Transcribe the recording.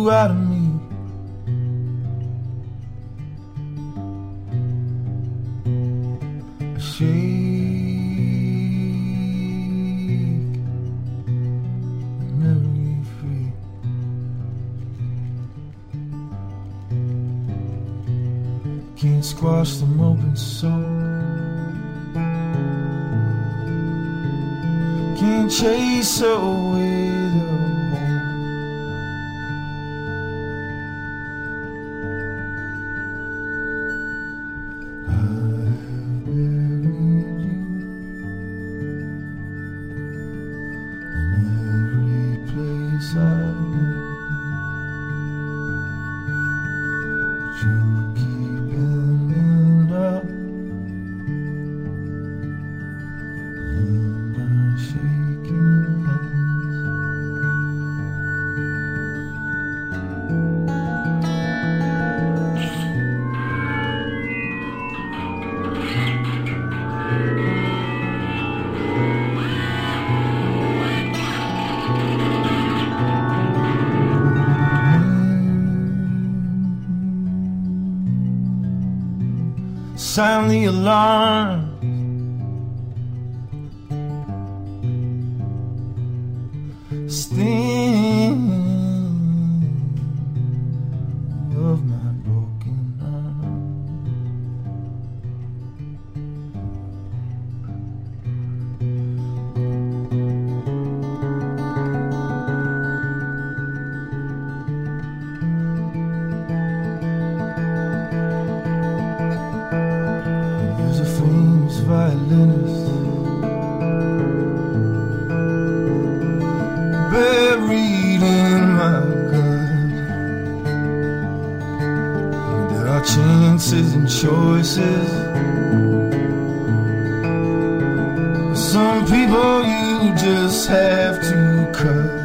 grew out of me. I shake memory free. Can't squash them open soul. Can't chase away the hole. I have buried you in every place I've been, but you keep ending up in my shaking hands. Sound the alarm. Sting of my broken arm. There's a famous violinist buried in my gut. There are chances and choices. Some people you just have to cut.